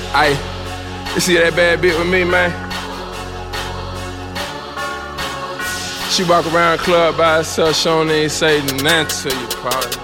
Aye, you see that bad bitch with me, man? She walk around the club by herself, she don't even say nothing to you, probably.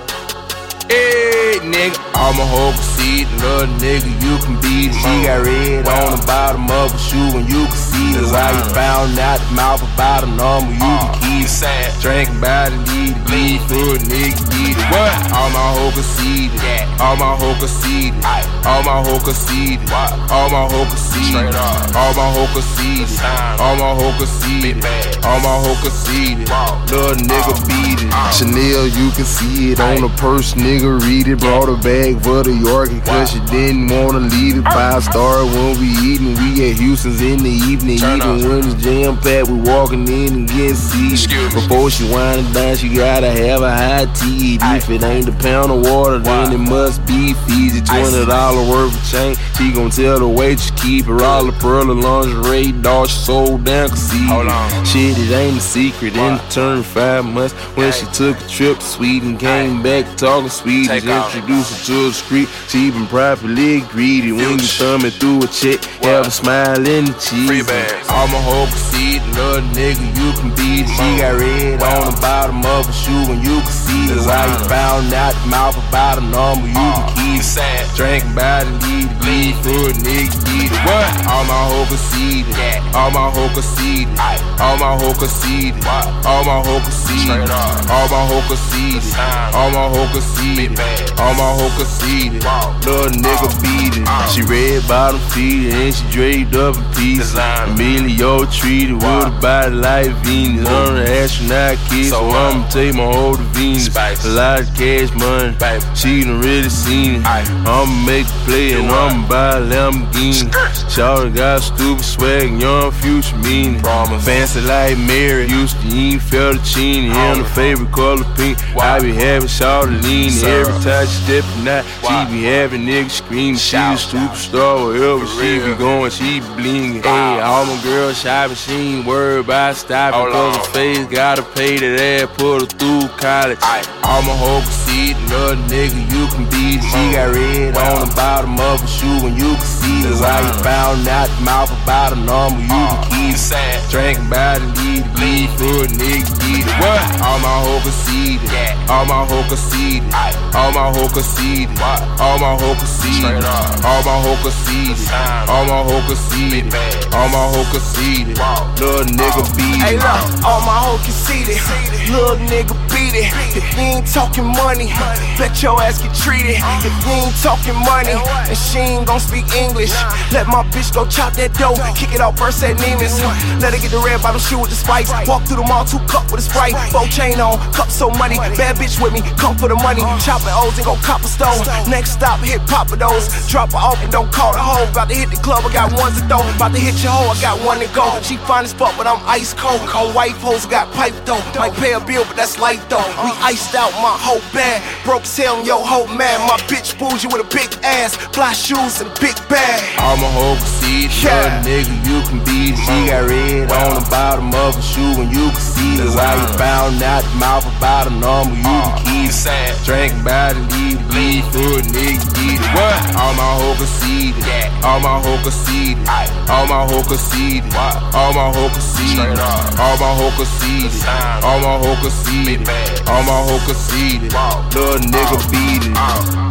Hey, nigga, all my hoes can see it, little nigga, you can beat it. She got red on the bottom of her shoe and you can see it. Why you found out the mouth about a number, you can keep it. Drinking by the lead, through a nigga, get it. What? All my hoes can see it, all my hoes can see it, all my hoes can see it, all my hoes can see it, all my hoes can see it, all my hoes can see it, all my hoes can see it. Little nigga beat it. Chanel, you can see it on the purse, nigga, read it. Brought a bag for the Yorkie, cause she didn't wanna leave it. 5-star when we eatin', we at Houston's in the evening. Even when it's jam-packed, we walking in and getting seated. Before she wind it down, she gotta have a high tea. If it ain't a pound of water, then it must be Fiji. $20 worth of change, she gon' tell the waitress keep it. All the pearl of lingerie, dog, she sold down conceited. Shit, it ain't a secret. In the turn 5 months, when she took a trip to Sweden, came back talking Swedish, introduced her to the street. She been properly greedy. When you thumbing through a chick, have a smile in the cheese. All my hoes can see it, little nigga, you can beat it. She got red on the bottom of her shoe and you can see it. Why you found out the mouth about a number, you can keep it. Drinking by the lead, through a nigga, get it. What? All my hoes can see it, all my hoes can see it, all my hoes can see it, all my hoes can see it, all my hoes can see it, all my hoes can see it, all my hoes can see it. Little nigga beat it. She red bottom feet and she draped up in pieces. Emilio treated with a body like Venus. I'm an astronaut kid, so I'ma take my hoe to Venus. A lot of cash money, she done really seen it. I'ma make a play and I'ma buy a Lamborghini. Shawty got stupid swag and young future meaning. Fancy like Mary, used to eat fettuccine and her favorite color pink. I be having Shawty leaning every time she steppin' out. She be having niggas screaming. She a superstar wherever she be going, she be blingin'. Hey, all my girls shopping, she ain't worried about stopping. Cause her face gotta pay that ass, put her through college. All my hoes can see it, little nigga, you can beat it. She got red on the bottom of her shoe and you can see it. Why you found out the mouth about a number, you can keep it. Drinking by the lead, through a nigga, get it. What? All my hoes can see it, all my hoes can see it, all my hoes can see it, all my hoes can see it, all my hoes can see it, all my hoes can see it, all my hoes can see it. Little nigga beat it. Hey look, all my hoes can see it, little nigga beat it. If you ain't talking money, bet your ass get treated. If you ain't talking money, and she ain't gon' speak English, let my bitch go chop that dough, kick it out first at Neiman's. Let her get the red bottom shoe with the spikes. Walk through the mall, 2 cup with a Sprite, 4 chain on, cup so money. Bad bitch with me, come for the money. Chopping O's and go cop a stone. Next stop, hit Papa those. Drop her off and don't call the hoe. About to hit the club, I got ones to throw. About to hit your hoe, I got one to go. She fine as fuck, but I'm ice cold. Cold white hoes got pipe though. Might pay a bill, but that's light though. We iced out my whole bag. Broke as hell and yo hoe mad. My bitch bougie with a big ass, fly shoes and a big bag. All my hoes can see it, little nigga, you can beat it. She got red on the bottom of her shoe and you can see it. Why you found out the mouth about a number, you can keep it. Drinking by the lead, through a nigga, get it. What? All my hoes can see it, all my hoes can see it, all my hoes can see it, all my hoes can see it, all my hoes can see it, all my hoes can see it, all my hoes can see it. Little nigga beat it.